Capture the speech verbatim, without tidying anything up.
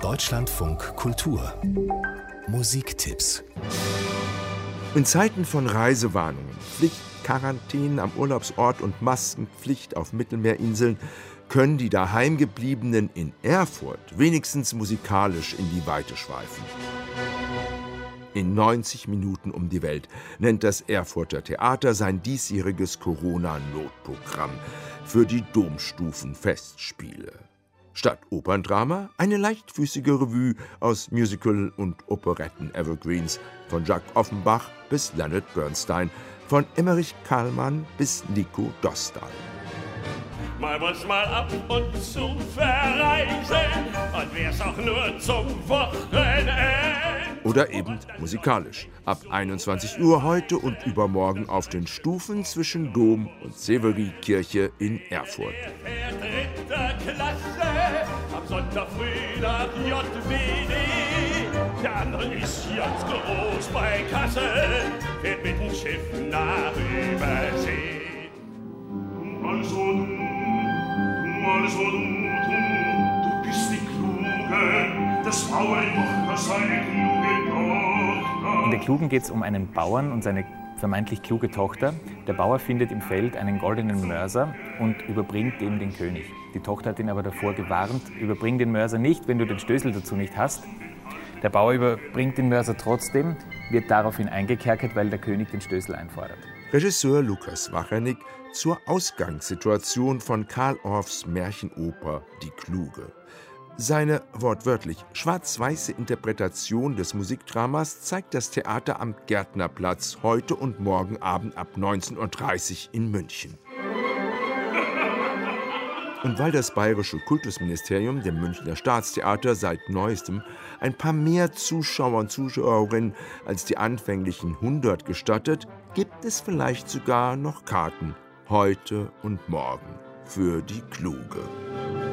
Deutschlandfunk Kultur Musiktipps. In Zeiten von Reisewarnungen, Pflichtquarantänen am Urlaubsort und Maskenpflicht auf Mittelmeerinseln können die Daheimgebliebenen in Erfurt wenigstens musikalisch in die Weite schweifen. In neunzig Minuten um die Welt nennt das Erfurter Theater sein diesjähriges Corona-Notprogramm für die Domstufenfestspiele. Statt Operndrama eine leichtfüßige Revue aus Musical- und Operetten-Evergreens, von Jacques Offenbach bis Leonard Bernstein, von Emmerich Karlmann bis Nico Dostal. Man muss mal ab und zu verreisen, und wär's auch nur zum Wochenende. Oder eben musikalisch. Ab einundzwanzig Uhr heute und übermorgen auf den Stufen zwischen Dom und Severiekirche in Erfurt. Dritter Klasse, am Sonntag früh nach J W D. Der andere ist ganz groß bei Kassel, fährt mit dem Schiff nach Übersee. Also du, du, also du, du, du bist die Kluge, das Bauernwunder seine kluge Tochter. In der Klugen geht es um einen Bauern und seine vermeintlich kluge Tochter. Der Bauer findet im Feld einen goldenen Mörser und überbringt dem den König. Die Tochter hat ihn aber davor gewarnt, überbring den Mörser nicht, wenn du den Stößel dazu nicht hast. Der Bauer überbringt den Mörser trotzdem, wird daraufhin eingekerkert, weil der König den Stößel einfordert. Regisseur Lukas Wachernik zur Ausgangssituation von Carl Orffs Märchenoper Die Kluge. Seine wortwörtlich schwarz-weiße Interpretation des Musikdramas zeigt das Theater am Gärtnerplatz heute und morgen Abend ab neunzehn Uhr dreißig in München. Und weil das Bayerische Kultusministerium dem Münchner Staatstheater seit neuestem ein paar mehr Zuschauer und Zuschauerinnen als die anfänglichen hundert gestattet, gibt es vielleicht sogar noch Karten heute und morgen für Die Kluge.